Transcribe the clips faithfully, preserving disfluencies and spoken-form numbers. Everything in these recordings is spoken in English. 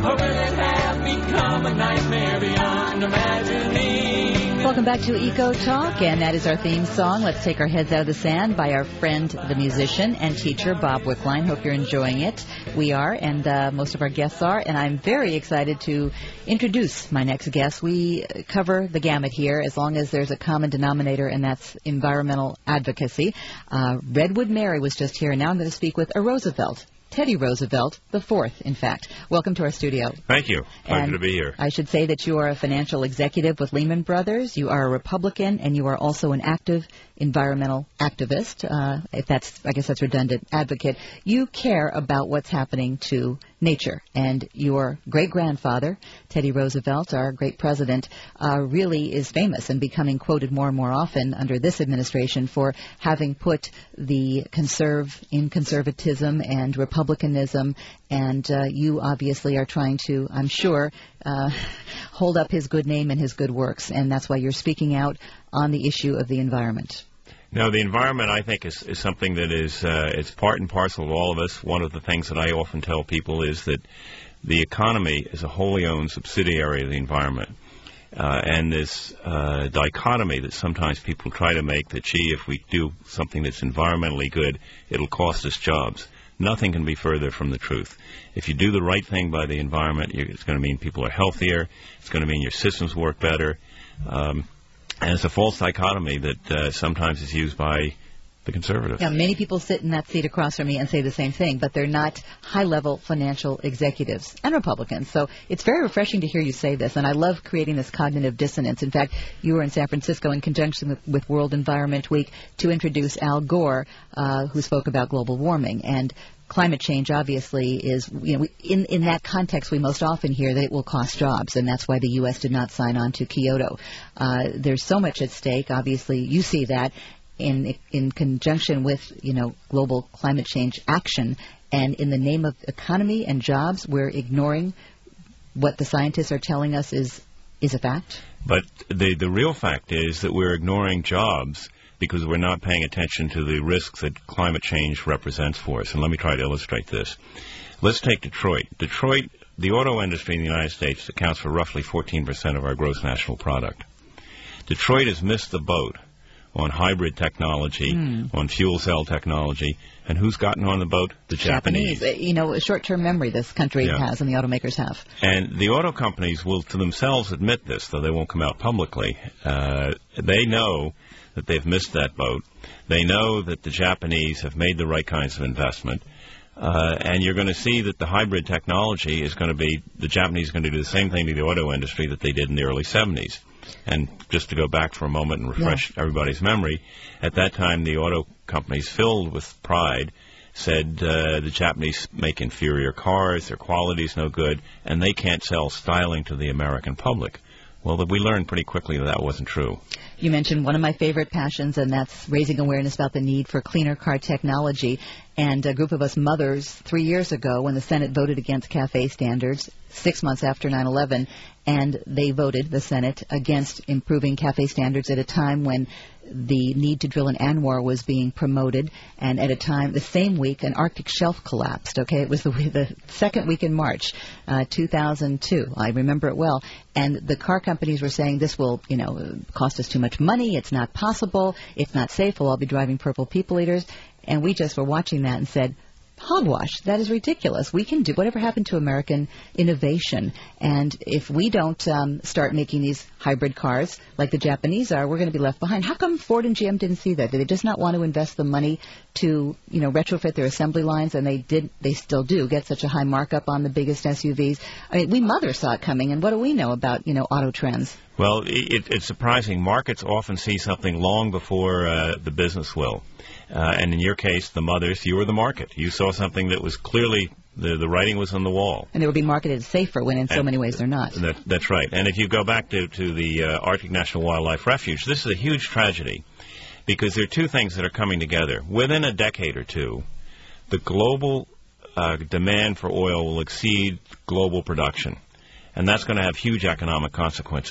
or will it have become a nightmare beyond imagining? Welcome back to Eco Talk, and that is our theme song, Let's Take Our Heads Out of the Sand, by our friend, the musician and teacher, Bob Wickline. Hope you're enjoying it. We are, and uh, most of our guests are, and I'm very excited to introduce my next guest. We cover the gamut here, as long as there's a common denominator, and that's environmental advocacy. Uh, Redwood Mary was just here, and now I'm going to speak with a Roosevelt. Teddy Roosevelt, the fourth, in fact. Welcome to our studio. Thank you. Pleasure and to be here. I should say that you are a financial executive with Lehman Brothers. You are a Republican, and you are also an active environmental activist. Uh, if that's, I guess that's redundant, advocate. You care about what's happening to nature, and your great-grandfather, Teddy Roosevelt, our great president, uh, really is famous and becoming quoted more and more often under this administration for having put the conserve in conservatism and republicanism, and uh, you obviously are trying to, I'm sure, uh, hold up his good name and his good works, and that's why you're speaking out on the issue of the environment. No, the environment, I think, is, is something that is uh, it's part and parcel of all of us. One of the things that I often tell people is that the economy is a wholly owned subsidiary of the environment. Uh, and this uh, dichotomy that sometimes people try to make that, gee, if we do something that's environmentally good, it'll cost us jobs. Nothing can be further from the truth. If you do the right thing by the environment, you, it's going to mean people are healthier. It's going to mean your systems work better. Um, And it's a false dichotomy that uh, sometimes is used by the conservatives. Yeah, many people sit in that seat across from me and say the same thing, but they're not high-level financial executives and Republicans. So it's very refreshing to hear you say this, and I love creating this cognitive dissonance. In fact, you were in San Francisco in conjunction with, with World Environment Week to introduce Al Gore, uh, who spoke about global warming. And climate change, obviously, is, you know, in, in that context, we most often hear that it will cost jobs, and that's why the U S did not sign on to Kyoto. Uh, there's so much at stake. Obviously, you see that in in conjunction with, you know, global climate change action, and in the name of economy and jobs, we're ignoring what the scientists are telling us is is a fact. But the the real fact is that we're ignoring jobs because we're not paying attention to the risks that climate change represents for us. And let me try to illustrate this. Let's take Detroit. Detroit, the auto industry in the United States accounts for roughly fourteen percent of our gross national product. Detroit has missed the boat on hybrid technology, mm. on fuel cell technology. And who's gotten on the boat? The Japanese. Japanese. You know, short-term memory this country yeah. has and the automakers have. And the auto companies will to themselves admit this, though they won't come out publicly. Uh, they know that they've missed that boat. They know that the Japanese have made the right kinds of investment. Uh, and you're going to see that the hybrid technology is going to be, the Japanese are going to do the same thing to the auto industry that they did in the early seventies. And just to go back for a moment and refresh yeah. everybody's memory, at that time the auto companies, filled with pride, said uh, the Japanese make inferior cars, their quality's no good, and they can't sell styling to the American public. Well, we learned pretty quickly that that wasn't true. You mentioned one of my favorite passions, and that's raising awareness about the need for cleaner car technology. And a group of us mothers, three years ago, when the Senate voted against CAFE standards, six months after nine eleven, and they voted, the Senate, against improving CAFE standards at a time when the need to drill in ANWR was being promoted, and at a time, the same week, an Arctic shelf collapsed, okay? It was the, the second week in March, uh, two thousand two. I remember it well. And the car companies were saying, this will, you know, cost us too much money, it's not possible, it's not safe, we'll all be driving purple people eaters. And we just were watching that and said, hogwash, that is ridiculous. We can do whatever happened to American innovation. And if we don't um, start making these hybrid cars like the Japanese are, we're going to be left behind. How come Ford and G M didn't see that? Did they just not want to invest the money to, you know, retrofit their assembly lines? And they did, they still do get such a high markup on the biggest S U Vs. I mean, we mothers saw it coming, and what do we know about, you know, auto trends? Well, it, it's surprising. Markets often see something long before uh, the business will. Uh, and in your case, the mothers, you were the market. You saw something that was clearly, the, the writing was on the wall. And they would be marketed safer when in so and many ways they're not. That, that's right. And if you go back to, to the uh, Arctic National Wildlife Refuge, this is a huge tragedy because there are two things that are coming together. Within a decade or two, the global uh, demand for oil will exceed global production. And that's going to have huge economic consequences.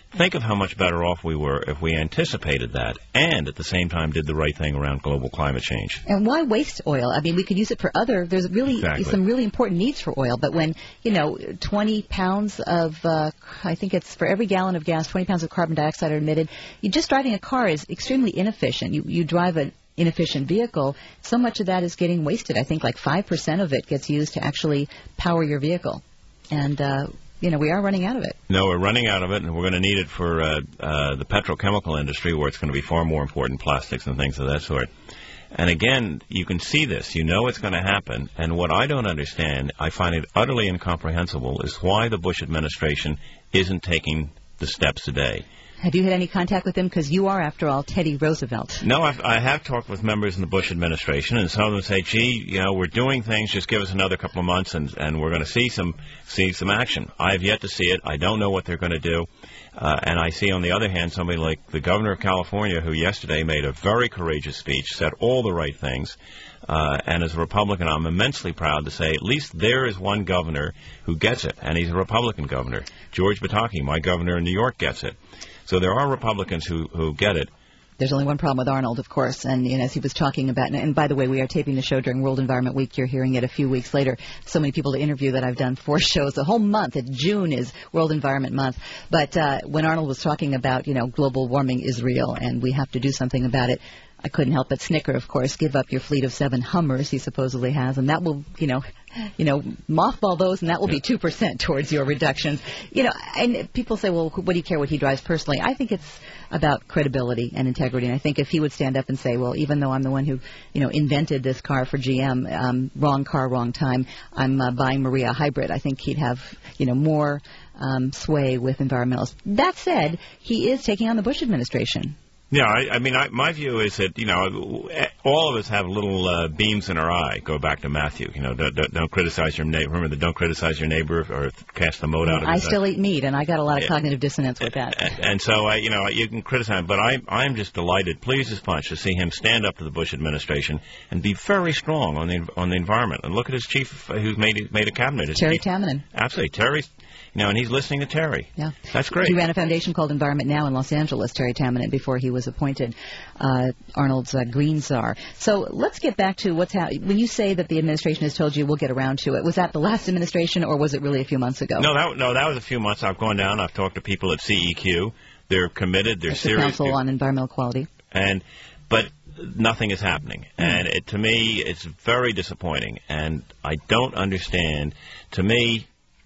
think of how much better off we were if we anticipated that and at the same time did the right thing around global climate change. And why waste oil? I mean, we could use it for other, there's really Exactly. some really important needs for oil, but when, you know, twenty pounds of, uh, I think it's for every gallon of gas, twenty pounds of carbon dioxide are emitted, you just driving a car is extremely inefficient. You, you drive an inefficient vehicle, so much of that is getting wasted. I think like five percent of it gets used to actually power your vehicle. And, uh, you know, we are running out of it. No, we're running out of it, and we're going to need it for uh, uh, the petrochemical industry, where it's going to be far more important, plastics and things of that sort. And again, you can see this. You know it's going to happen. And what I don't understand, I find it utterly incomprehensible, is why the Bush administration isn't taking the steps today. Have you had any contact with him? Because you are, after all, Teddy Roosevelt. No, I've, I have talked with members in the Bush administration, and some of them say, gee, you know, we're doing things, just give us another couple of months, and, and we're going to see some see some action. I have yet to see it. I don't know what they're going to do. Uh, and I see, on the other hand, somebody like the governor of California, who yesterday made a very courageous speech, said all the right things. Uh, and as a Republican, I'm immensely proud to say at least there is one governor who gets it, and he's a Republican governor. George Pataki, my governor in New York, gets it. So there are Republicans who, who get it. There's only one problem with Arnold, of course, and you know, as he was talking about, and, and by the way, we are taping the show during World Environment Week. You're hearing it a few weeks later. So many people to interview that I've done four shows. The whole month, June is World Environment Month. But uh, when Arnold was talking about, you know, global warming is real and we have to do something about it, I couldn't help but snicker, of course. Give up your fleet of seven Hummers he supposedly has, and that will, you know, you know, mothball those, and that will be two percent towards your reductions. You know, and people say, well, what do you care what he drives personally? I think it's about credibility and integrity, and I think if he would stand up and say, well, even though I'm the one who, you know, invented this car for G M, um, wrong car, wrong time, I'm uh, buying Maria hybrid, I think he'd have, you know, more um, sway with environmentalists. That said, he is taking on the Bush administration. Yeah, I, I mean, I, my view is that, you know, all of us have little uh, beams in our eye. Go back to Matthew. You know, don't, don't, don't criticize your neighbor. Remember the don't criticize your neighbor or cast the mote out of I his still eye. eat meat, and I got a lot of Yeah. cognitive dissonance with that. And, and so, uh, you know, you can criticize him, but I, I'm just delighted, pleased as punch, to see him stand up to the Bush administration and be very strong on the on the environment. And look at his chief, uh, who's made made a cabinet. His Terry chief, Tamminen. Absolutely, Terry's. You know, and he's listening to Terry. Yeah. That's great. He ran a foundation called Environment Now in Los Angeles, Terry Tamminen, before he was appointed uh, Arnold's uh, Green Czar. So let's get back to what's happening. When you say that the administration has told you we'll get around to it, was that the last administration or was it really a few months ago? No, that no, that was a few months. I've gone down. I've talked to people at C E Q. They're committed. They're That's the serious. Council on Environmental Quality. And but nothing is happening. Mm. And it, to me, it's very disappointing. And I don't understand. To me,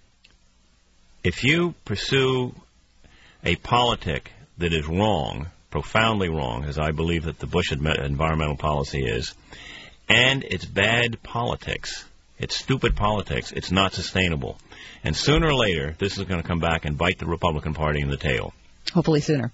if you pursue a politic that is wrong, profoundly wrong, as I believe that the Bush environmental policy is, and it's bad politics, it's stupid politics, it's not sustainable. And sooner or later, this is going to come back and bite the Republican Party in the tail. Hopefully sooner.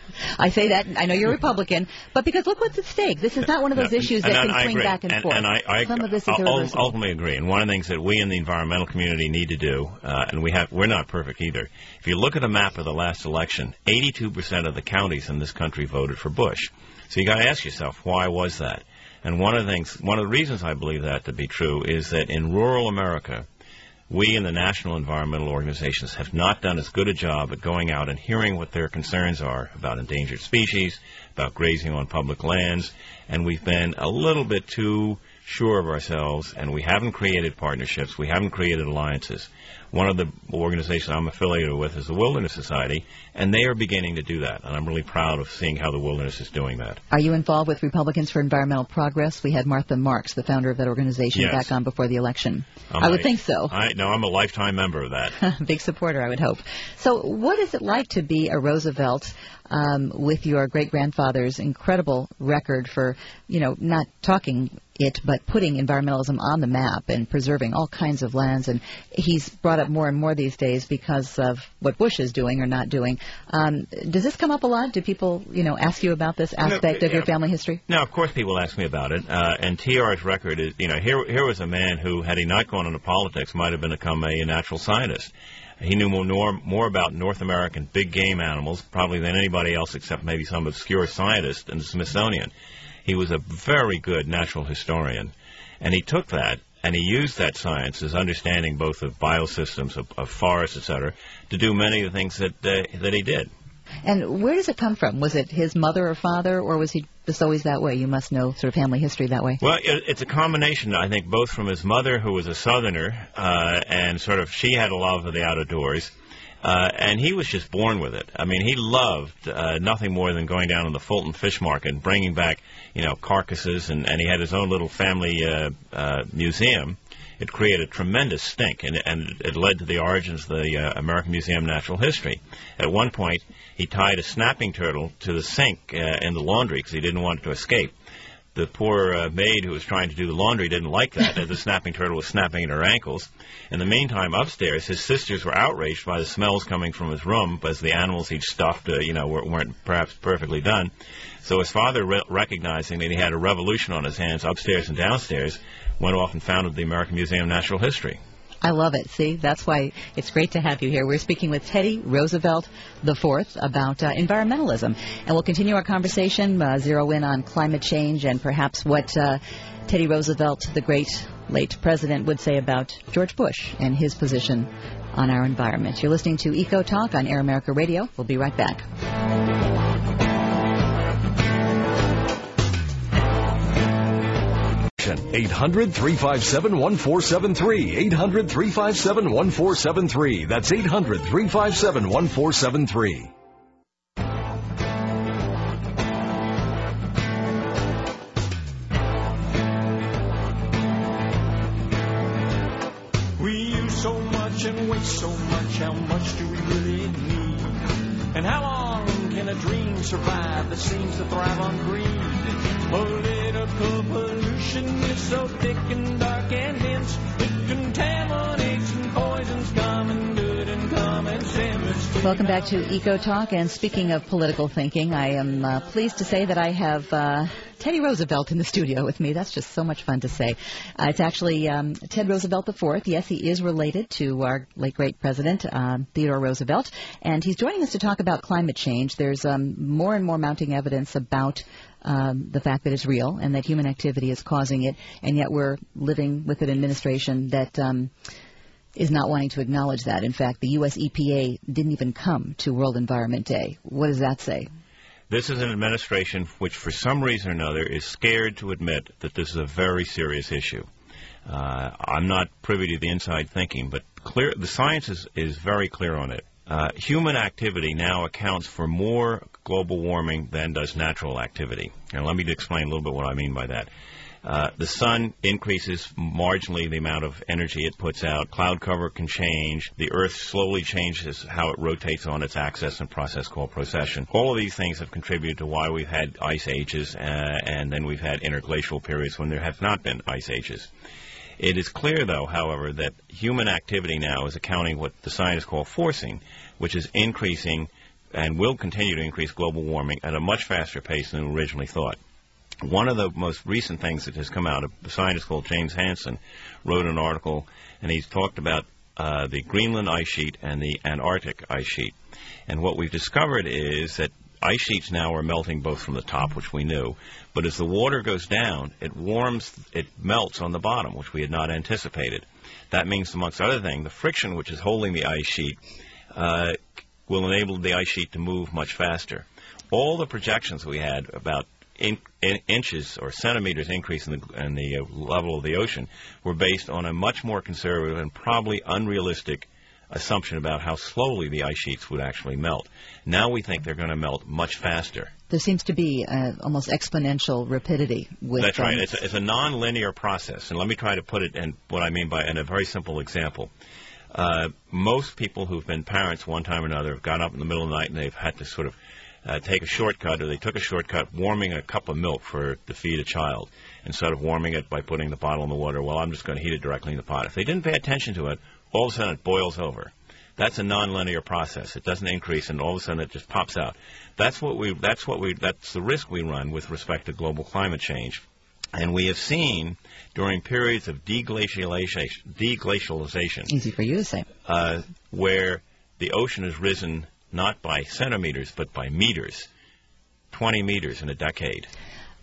I say that, I know you're a Republican, but because look what's at stake. This is not one of those no, issues that can swing back and, and forth. And I, I Some of this is I'll irreversible. ultimately agree. And one of the things that we in the environmental community need to do, uh, and we have, we're not perfect either. If you look at a map of the last election, eighty-two percent of the counties in this country voted for Bush. So you got to ask yourself, why was that? And one of the things, one of the reasons I believe that to be true is that in rural America, we in the national environmental organizations have not done as good a job at going out and hearing what their concerns are about endangered species, about grazing on public lands, and we've been a little bit too sure of ourselves, and we haven't created partnerships, we haven't created alliances. One of the organizations I'm affiliated with is the Wilderness Society, and they are beginning to do that, and I'm really proud of seeing how the Wilderness is doing that. Are you involved with Republicans for Environmental Progress? We had Martha Marks, the founder of that organization, Yes. back on before the election. I'm I would a- think so. I, no, I'm a lifetime member of that. Big supporter, I would hope. So what is it like to be a Roosevelt um, with your great-grandfather's incredible record for, you know, not talking it, but putting environmentalism on the map and preserving all kinds of lands? And he's brought up more and more these days because of what Bush is doing or not doing. Um, does this come up a lot? Do people, you know, ask you about this aspect No, of your yeah. family history? Now, of course, people ask me about it. Uh, and T R's record is, you know, here here was a man who, had he not gone into politics, might have become a natural scientist. He knew more, more about North American big game animals, probably than anybody else except maybe some obscure scientist in the Smithsonian. He was a very good natural historian. And he took that, and he used that science, his understanding both of biosystems, of, of forests, et cetera, to do many of the things that uh, that he did. And where does it come from? Was it his mother or father, or was he just always that way? You must know sort of family history that way. Well, it, it's a combination, I think, both from his mother, who was a Southerner, uh, and sort of she had a love of the outdoors. Uh, and he was just born with it. I mean, he loved uh, nothing more than going down to the Fulton Fish Market and bringing back, you know, carcasses, and, and he had his own little family uh, uh, museum. It created tremendous stink, and, and it led to the origins of the uh, American Museum of Natural History. At one point, he tied a snapping turtle to the sink uh, in the laundry because he didn't want it to escape. The poor uh, maid who was trying to do the laundry didn't like that, as the snapping turtle was snapping at her ankles. In the meantime, upstairs, his sisters were outraged by the smells coming from his room, as the animals he'd stuffed, uh, you know, weren't perhaps perfectly done. So his father, re- recognizing that he had a revolution on his hands upstairs and downstairs, went off and founded the American Museum of Natural History. I love it. See, that's why it's great to have you here. We're speaking with Teddy Roosevelt the fourth about uh, environmentalism. And we'll continue our conversation, uh, zero in on climate change and perhaps what uh, Teddy Roosevelt, the great late president, would say about George Bush and his position on our environment. You're listening to Eco Talk on Air America Radio. We'll be right back. eight hundred, three five seven, one four seven three. eight hundred, three five seven, one four seven three. That's eight hundred, three five seven, one four seven three. We use so much and waste so much. How much do we really need? And how long can a dream survive that seems to thrive on greed? Political pollution is so thick and dark and dense. It contaminates and poisons common good and common sense. Welcome back to Eco Talk. And speaking of political thinking, I am uh, pleased to say that I have uh, Teddy Roosevelt in the studio with me. That's just so much fun to say. Uh, it's actually um, Ted Roosevelt the fourth. Yes, he is related to our late great president, um, Theodore Roosevelt. And he's joining us to talk about climate change. There's um, more and more mounting evidence about Um, the fact that it's real and that human activity is causing it, and yet we're living with an administration that um, is not wanting to acknowledge that. In fact, the U S E P A didn't even come to World Environment Day. What does that say? This is an administration which, for some reason or another, is scared to admit that this is a very serious issue. Uh, I'm not privy to the inside thinking, but clear, the science is, is very clear on it. Uh, human activity now accounts for more global warming than does natural activity. And let me explain a little bit what I mean by that. Uh, the sun increases marginally the amount of energy it puts out. Cloud cover can change. The Earth slowly changes how it rotates on its axis in a process called precession. All of these things have contributed to why we've had ice ages, uh, and then we've had interglacial periods when there have not been ice ages. It is clear, though, however, that human activity now is accounting what the scientists call forcing, which is increasing and will continue to increase global warming at a much faster pace than originally thought. One of the most recent things that has come out, a scientist called James Hansen wrote an article, and he's talked about uh, the Greenland ice sheet and the Antarctic ice sheet. And what we've discovered is that ice sheets now are melting both from the top, which we knew, but as the water goes down, it warms, it melts on the bottom, which we had not anticipated. That means, amongst other things, the friction which is holding the ice sheet uh, will enable the ice sheet to move much faster. All the projections we had about in, in inches or centimeters increase in the, in the uh, level of the ocean were based on a much more conservative and probably unrealistic assumption about how slowly the ice sheets would actually melt. Now we think they're going to melt much faster. There seems to be uh, almost exponential rapidity with That's right. Um, It's a, it's a non-linear process. And let me try to put it in what I mean by in a very simple example. Uh, most people who've been parents one time or another have got up in the middle of the night and they've had to sort of uh, take a shortcut, or they took a shortcut warming a cup of milk for to feed a child instead of warming it by putting the bottle in the water. Well, I'm just going to heat it directly in the pot. If they didn't pay attention to it, all of a sudden it boils over. That's a non-linear process. It doesn't increase, and all of a sudden it just pops out. That's what we. That's what we. That's the risk we run with respect to global climate change. And we have seen during periods of deglacialization, deglacialization easy for you to say, uh, where the ocean has risen not by centimeters but by meters, twenty meters in a decade.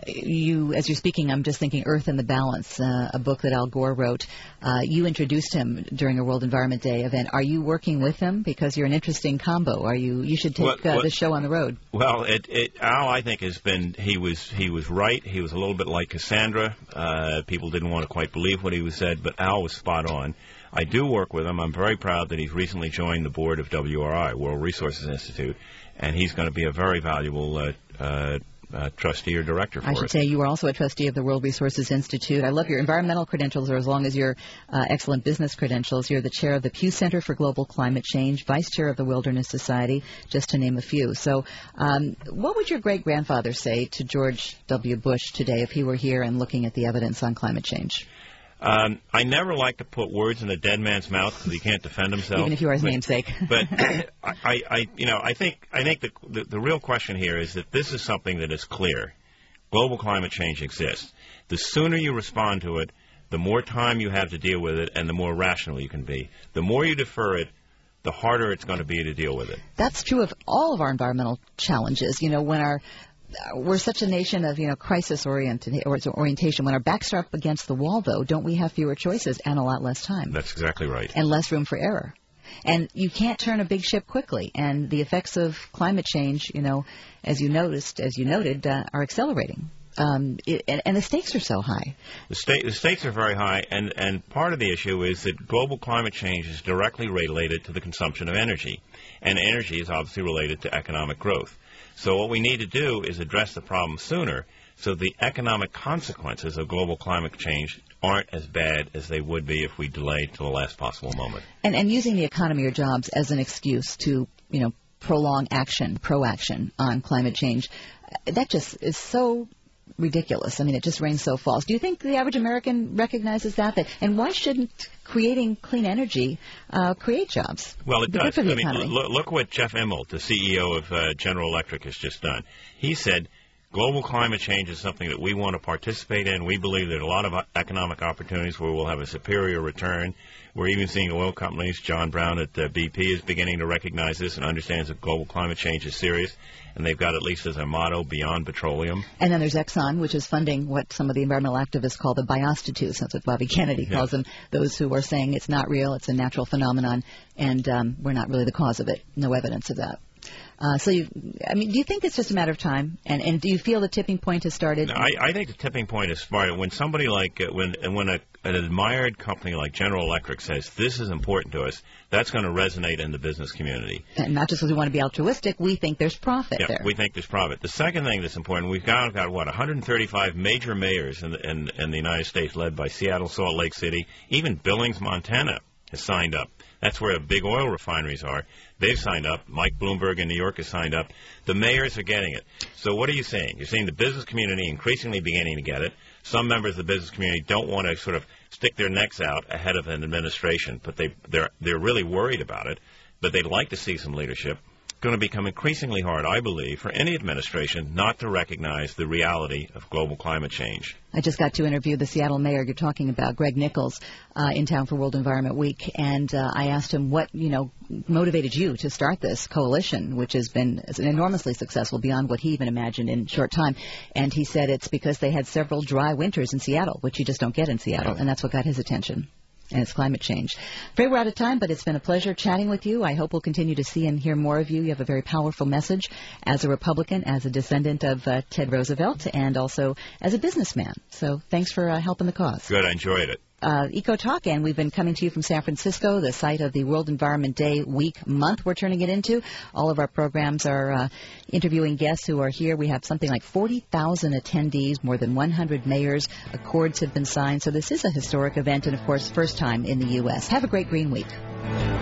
you, as you're speaking, I'm just thinking Earth in the Balance, uh, a book that Al Gore wrote. Uh, you introduced him during a World Environment Day event. Are you working with him? Because you're an interesting combo. Are you? You should take what, uh, what, the show on the road. Well, it, it, Al, I think, has been, he was he was right. He was a little bit like Cassandra. Uh, people didn't want to quite believe what he was said, but Al was spot on. I do work with him. I'm very proud that he's recently joined the board of W R I, World Resources Institute, and he's going to be a very valuable uh, uh, uh, trustee or director for I should it. say you are also a trustee of the World Resources Institute. I love your environmental credentials, or as long as your uh, excellent business credentials. You're the chair of the Pew Center for Global Climate Change, vice chair of the Wilderness Society, just to name a few. So um, what would your great-grandfather say to George W. Bush today if he were here and looking at the evidence on climate change? Um, I never like to put words in a dead man's mouth because he can't defend himself. Even if you are his but, namesake. But I, I, you know, I think I think the, the the real question here is that this is something that is clear. Global climate change exists. The sooner you respond to it, the more time you have to deal with it, and the more rational you can be. The more you defer it, the harder it's going to be to deal with it. That's true of all of our environmental challenges. You know, when our We're such a nation of, you know, crisis-oriented or orientation. When our backs are up against the wall, though, don't we have fewer choices and a lot less time? That's exactly right. And less room for error. And you can't turn a big ship quickly. And the effects of climate change, you know, as you noticed, as you noted, uh, are accelerating. Um, it, and, and the stakes are so high. The, sta- the stakes are very high, and, and part of the issue is that global climate change is directly related to the consumption of energy. And energy is obviously related to economic growth. So what we need to do is address the problem sooner so the economic consequences of global climate change aren't as bad as they would be if we delayed to the last possible moment. And, and using the economy or jobs as an excuse to, you know, prolong action, pro-action on climate change, that just is so ridiculous. I mean, it just rings so false. Do you think the average American recognizes that? that and why shouldn't creating clean energy uh, create jobs? Well, it Be does. good for the I mean, economy. look, look what Jeff Immelt, the C E O of uh, General Electric, has just done. He said global climate change is something that we want to participate in. We believe there are a lot of economic opportunities where we'll have a superior return. We're even seeing oil companies. John Brown at uh, B P is beginning to recognize this and understands that global climate change is serious. And they've got at least as a motto, beyond petroleum. And then there's Exxon, which is funding what some of the environmental activists call the biostitutes. That's what Bobby Kennedy calls yeah. them, those who are saying it's not real, it's a natural phenomenon, and um, we're not really the cause of it. No evidence of that. Uh, so, you, I mean, do you think it's just a matter of time? And, and do you feel the tipping point has started? I, I think the tipping point is smart. When somebody like, uh, when when a, an admired company like General Electric says, this is important to us, that's going to resonate in the business community. And not just because we want to be altruistic, we think there's profit yeah, there. we think there's profit. The second thing that's important, we've got, got what, one hundred thirty-five major mayors in the, in, in the United States, led by Seattle, Salt Lake City. Even Billings, Montana has signed up. That's where the big oil refineries are. They've signed up. Mike Bloomberg in New York has signed up. The mayors are getting it. So what are you seeing? You're seeing the business community increasingly beginning to get it. Some members of the business community don't want to sort of stick their necks out ahead of an administration, but they, they're, they're really worried about it. But they'd like to see some leadership. It's going to become increasingly hard, I believe, for any administration not to recognize the reality of global climate change. I just got to interview the Seattle mayor you're talking about, Greg Nichols, uh, in town for World Environment Week, and uh, I asked him what, you know, motivated you to start this coalition, which has been enormously successful beyond what he even imagined in a short time. And he said it's because they had several dry winters in Seattle, which you just don't get in Seattle, and that's what got his attention. And it's climate change. Afraid we're out of time, but it's been a pleasure chatting with you. I hope we'll continue to see and hear more of you. You have a very powerful message as a Republican, as a descendant of uh, Ted Roosevelt, and also as a businessman. So thanks for uh, helping the cause. Good. I enjoyed it. Uh, Eco Talk, and we've been coming to you from San Francisco, the site of the World Environment Day week month we're turning it into. All of our programs are uh, interviewing guests who are here. We have something like forty thousand attendees, more than one hundred mayors. Accords have been signed. So this is a historic event and, of course, first time in the U S Have a great green week.